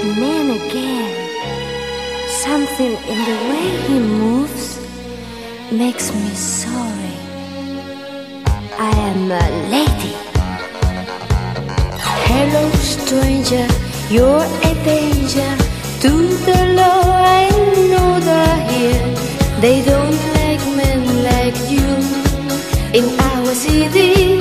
man again. Something in the way he moves makes me sorry. I am a lady. Hello stranger, you're a danger to the law. I know they're here. They don't like men like you in our city.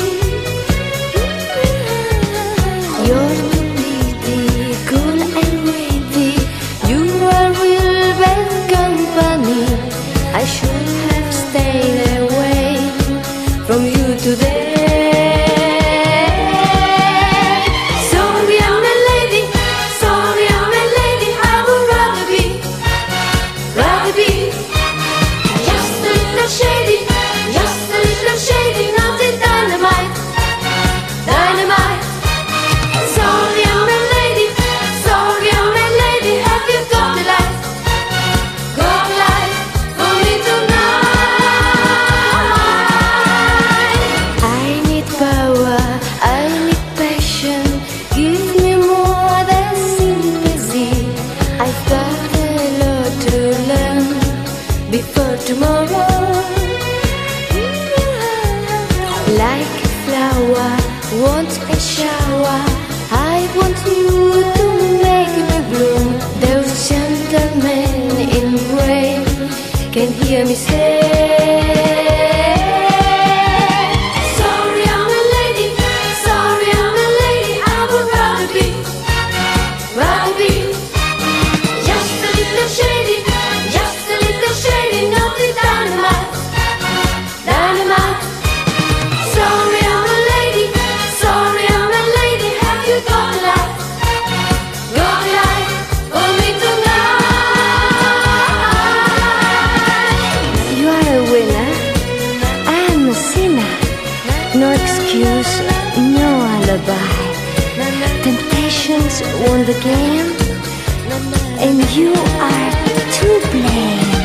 You're too pretty, cool and witty. You are real bad company. I should have stayed away from you today. Sorry, I'm a lady. Sorry, I'm a lady. I would rather be just a little shady, just a little shady, not a dynamite, dynamite. Sorry, I'm a lady. Sorry, I'm a lady. Have you got the light? Got the light for me tonight? I need power, I need passion. Give me more than sympathy. I've got a lot to learn before tomorrow. Like a flower, want a shower. I want you to make me bloom. Those gentlemen in gray can hear me say, sorry, I'm a lady. Sorry, I'm a lady. I would rather be just a little shady, just a little shady, not the dynamite, dynamite. Sorry, I'm a lady. Sorry, I'm a lady. Have you got the light? Got the light for me tonight? You are a winner. I am a sinner. No excuse, no alibi. Temptations won the game, and you are to blame.